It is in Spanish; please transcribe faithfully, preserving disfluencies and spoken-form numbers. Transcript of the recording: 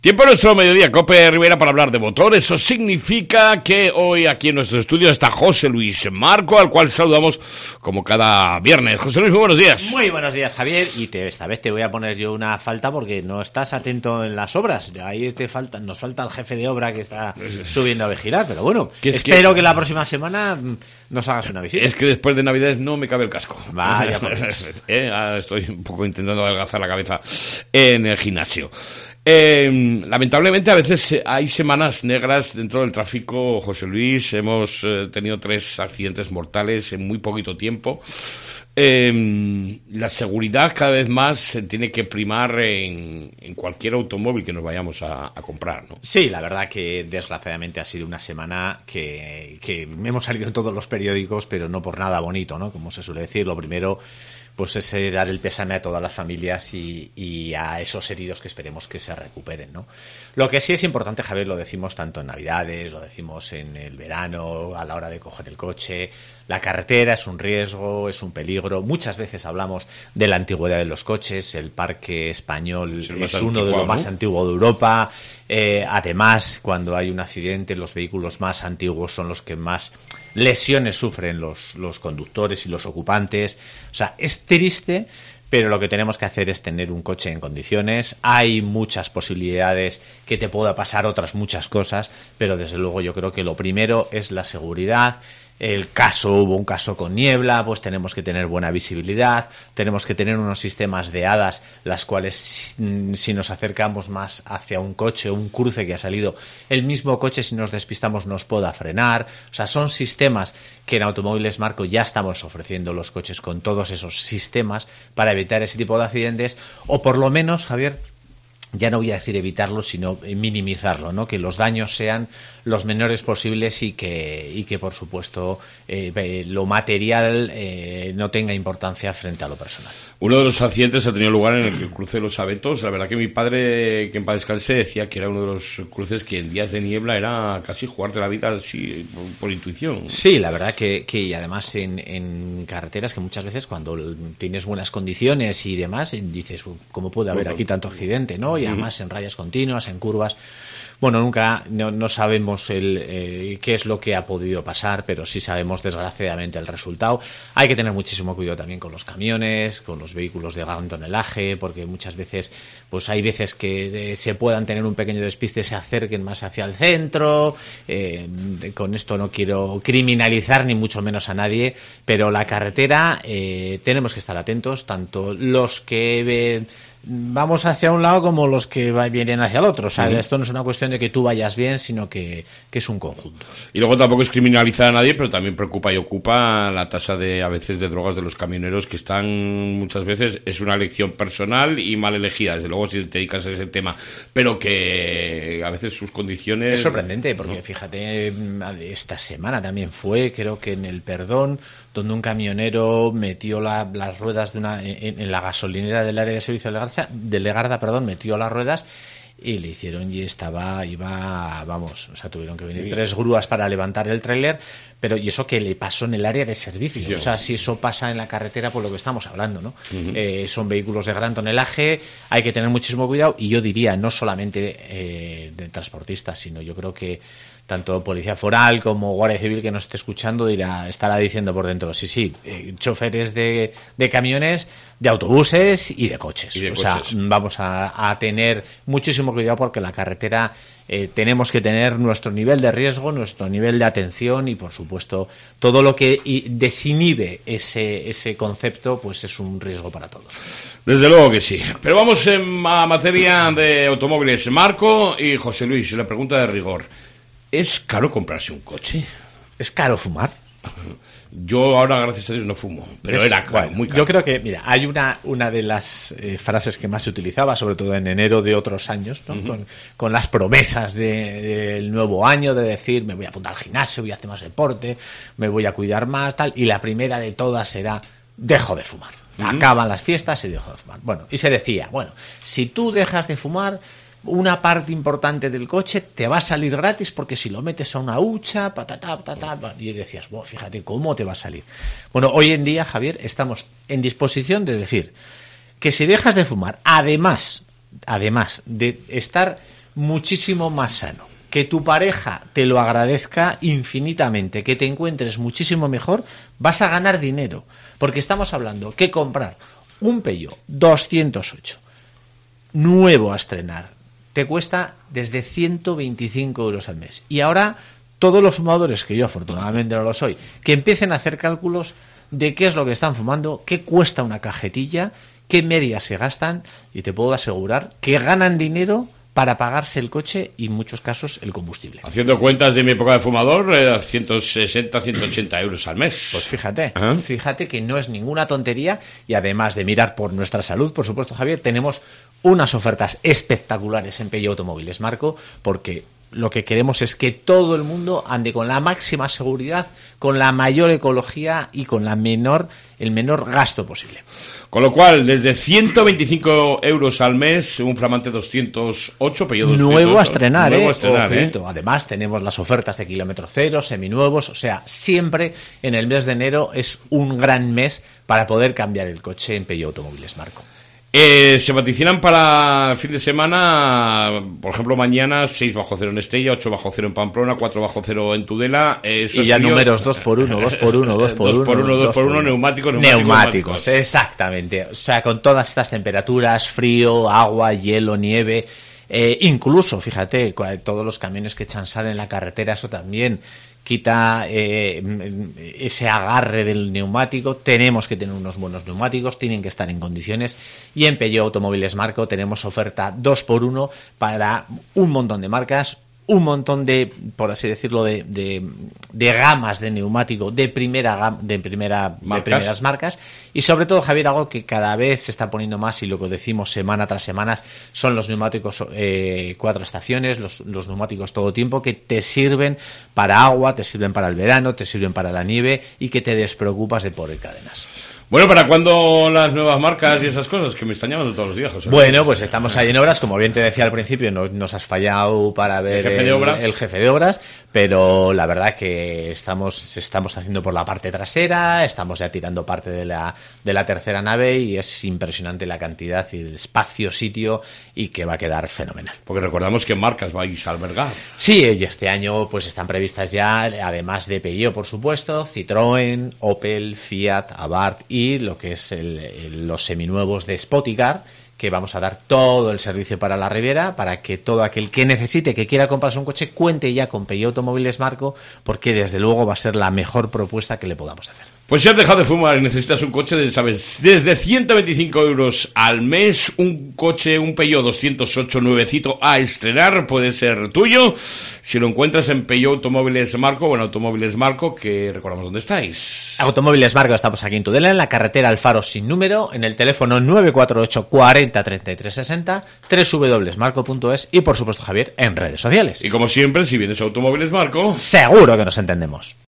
Tiempo nuestro mediodía, Cope Rivera, para hablar de motor. Eso significa que hoy aquí en nuestro estudio está José Luis Marco, al cual saludamos como cada viernes. José Luis, muy buenos días. Muy buenos días, Javier. Y te, esta vez te voy a poner yo una falta porque no estás atento en las obras. Ahí te falta, nos falta el jefe de obra que está subiendo a vigilar. Pero bueno, es espero que... que la próxima semana nos hagas una visita. Es que después de Navidades no me cabe el casco. Vaya, pues. eh, estoy un poco intentando adelgazar la cabeza en el gimnasio. Eh, lamentablemente a veces hay semanas negras dentro del tráfico, José Luis. Hemos eh, tenido tres accidentes mortales en muy poquito tiempo. Eh, la seguridad cada vez más se tiene que primar en, en cualquier automóvil que nos vayamos a, a comprar, ¿no? Sí, la verdad que desgraciadamente ha sido una semana que, que hemos salido en todos los periódicos, pero no por nada bonito, ¿no? Como se suele decir, lo primero pues es dar el pésame a todas las familias y, y a esos heridos que esperemos que se recuperen, ¿no? Lo que sí es importante, Javier, lo decimos tanto en Navidades, lo decimos en el verano, a la hora de coger el coche. La carretera es un riesgo, es un peligro. Muchas veces hablamos de la antigüedad de los coches. El parque español es, es uno de los más antiguos de Europa. Eh, además, cuando hay un accidente, los vehículos más antiguos son los que más lesiones sufren los, los conductores y los ocupantes. O sea, es triste, pero lo que tenemos que hacer es tener un coche en condiciones. Hay muchas posibilidades que te pueda pasar otras muchas cosas, pero desde luego yo creo que lo primero es la seguridad. El caso, hubo un caso con niebla, pues tenemos que tener buena visibilidad, tenemos que tener unos sistemas de hadas, las cuales si nos acercamos más hacia un coche o un cruce que ha salido, el mismo coche si nos despistamos nos pueda frenar. O sea, son sistemas que en Automóviles Marco ya estamos ofreciendo los coches con todos esos sistemas para evitar ese tipo de accidentes, o por lo menos, Javier, ya no voy a decir evitarlo, sino minimizarlo, ¿no? Que los daños sean los menores posibles y que, y que por supuesto, eh, lo material eh, no tenga importancia frente a lo personal. Uno de los accidentes ha tenido lugar en el cruce de los Abetos. La verdad que mi padre, que en paz descanse, decía que era uno de los cruces que en días de niebla era casi jugarte la vida así por, por intuición. Sí, la verdad que, que y además en, en carreteras que muchas veces cuando tienes buenas condiciones y demás, dices, ¿cómo puede haber aquí tanto accidente, no? Y además en rayas continuas, en curvas. Bueno, nunca, no, no sabemos el, eh, qué es lo que ha podido pasar, pero sí sabemos desgraciadamente el resultado. Hay que tener muchísimo cuidado también con los camiones, con los vehículos de gran tonelaje, porque muchas veces, pues hay veces que eh, se puedan tener un pequeño despiste, se acerquen más hacia el centro. Eh, con esto no quiero criminalizar ni mucho menos a nadie, pero la carretera eh, tenemos que estar atentos, tanto los que eh, vamos hacia un lado como los que vienen hacia el otro. O sea, uh-huh. Esto no es una cuestión de que tú vayas bien, sino que, que es un conjunto. Y luego tampoco es criminalizar a nadie, pero también preocupa y ocupa la tasa de, a veces, de drogas de los camioneros, que están muchas veces, es una elección personal y mal elegida, desde luego, si te dedicas a ese tema, pero que a veces sus condiciones... Es sorprendente, porque ¿no? Fíjate, esta semana también fue, creo que en el Perdón, donde un camionero metió la, las ruedas de una en, en la gasolinera del área de servicio de Legarda, de Legarda, perdón, metió las ruedas y le hicieron y estaba, iba, vamos, o sea, tuvieron que venir sí. tres grúas para levantar el tráiler, pero y eso que le pasó en el área de servicio, sí, o sea, si eso pasa en la carretera, por lo que estamos hablando, ¿no? Uh-huh. Eh, son vehículos de gran tonelaje, hay que tener muchísimo cuidado, y yo diría, no solamente eh, de transportistas, sino yo creo que tanto Policía Foral como Guardia Civil que nos esté escuchando dirá, estará diciendo por dentro, sí, sí, eh, choferes de, de camiones, de autobuses y de coches. Y de o coches. sea, vamos a, a tener muchísimo cuidado porque la carretera eh, tenemos que tener nuestro nivel de riesgo, nuestro nivel de atención y, por supuesto, todo lo que desinhibe ese, ese concepto, pues es un riesgo para todos. Desde luego que sí. Pero vamos en, a materia de automóviles. Marco y José Luis, la pregunta de rigor. ¿Es caro comprarse un coche? ¿Es caro fumar? Yo ahora, gracias a Dios, no fumo, pero es, era caro, bueno, muy caro. Yo creo que, mira, hay una, una de las eh, frases que más se utilizaba, sobre todo en enero de otros años, ¿no? Uh-huh. con, con las promesas del de, de nuevo año, de decir, me voy a apuntar al gimnasio, voy a hacer más deporte, me voy a cuidar más, tal, y la primera de todas será, dejo de fumar. Uh-huh. Acaban las fiestas y dejo de fumar. Bueno, y se decía, bueno, si tú dejas de fumar, una parte importante del coche te va a salir gratis porque si lo metes a una hucha, patatá, patatá, y decías, bueno, fíjate cómo te va a salir. Bueno, hoy en día, Javier, estamos en disposición de decir que si dejas de fumar, además, además de estar muchísimo más sano, que tu pareja te lo agradezca infinitamente, que te encuentres muchísimo mejor, vas a ganar dinero. Porque estamos hablando que comprar un Peugeot doscientos ocho nuevo a estrenar te cuesta desde ciento veinticinco euros al mes. Y ahora todos los fumadores, que yo afortunadamente no lo soy, que empiecen a hacer cálculos de qué es lo que están fumando, qué cuesta una cajetilla, qué medias se gastan, y te puedo asegurar que ganan dinero para pagarse el coche y en muchos casos el combustible. Haciendo cuentas de mi época de fumador, eh, ciento sesenta, ciento ochenta euros al mes. Pues fíjate, ¿Ah? fíjate que no es ninguna tontería, y además de mirar por nuestra salud, por supuesto, Javier, tenemos unas ofertas espectaculares en Peugeot Automóviles Marco, porque lo que queremos es que todo el mundo ande con la máxima seguridad, con la mayor ecología y con la menor, el menor gasto posible. Con lo cual, desde ciento veinticinco euros al mes, un flamante doscientos ocho, Peugeot doscientos ocho. Nuevo a estrenar, nuevo ¿eh? a estrenar, ¿eh? Además, tenemos las ofertas de kilómetro cero, seminuevos, o sea, siempre en el mes de enero es un gran mes para poder cambiar el coche en Peugeot Automóviles Marco. Eh, se vaticinan para fin de semana, por ejemplo, mañana seis bajo cero en Estella, ocho bajo cero en Pamplona, cuatro bajo cero en Tudela. Eh, y ya frío. Números dos por uno, dos por uno, dos por uno. dos por uno, dos por uno, neumáticos, neumáticos. Neumáticos, exactamente. O sea, con todas estas temperaturas, frío, agua, hielo, nieve. Eh, incluso, fíjate, todos los camiones que echan sal en la carretera, eso también quita eh, ese agarre del neumático. Tenemos que tener unos buenos neumáticos, tienen que estar en condiciones, y en Peugeot Automóviles Marco tenemos oferta dos por uno para un montón de marcas, un montón de, por así decirlo, de, de, de gamas de neumático de primera de primera marcas. de primeras marcas, y sobre todo, Javier, algo que cada vez se está poniendo más, y lo que decimos semana tras semana, son los neumáticos eh, cuatro estaciones, los, los neumáticos todo tiempo, que te sirven para agua, te sirven para el verano, te sirven para la nieve, y que te despreocupas de poner cadenas. Bueno, ¿para cuándo las nuevas marcas y esas cosas que me están llamando todos los días, José? Bueno, pues estamos ahí en obras, como bien te decía al principio, nos, nos has fallado para ver ¿El jefe de obras? El, el jefe de obras, pero la verdad que estamos estamos haciendo por la parte trasera, estamos ya tirando parte de la de la tercera nave, y es impresionante la cantidad y el espacio, sitio, y que va a quedar fenomenal. Porque recordamos que marcas vais a albergar. Sí, y este año pues están previstas ya, además de Peugeot, por supuesto, Citroën, Opel, Fiat, Abarth y Y lo que es el, el, los seminuevos de Spoticar, que vamos a dar todo el servicio para la Riviera, para que todo aquel que necesite, que quiera comprarse un coche, cuente ya con Peugeot Automóviles Marco, porque desde luego va a ser la mejor propuesta que le podamos hacer. Pues si has dejado de fumar y necesitas un coche, sabes, desde ciento veinticinco euros al mes, un coche, un Peugeot doscientos ocho nuevecito a estrenar, puede ser tuyo, si lo encuentras en Peugeot Automóviles Marco, o en Automóviles Marco, que recordamos dónde estáis. Automóviles Marco, estamos aquí en Tudela, en la carretera Alfaro sin número, en el teléfono nueve cuatro ocho, cuarenta, treinta y tres sesenta, doble u doble u doble u punto marco punto es, y por supuesto, Javier, en redes sociales. Y como siempre, si vienes a Automóviles Marco, seguro que nos entendemos.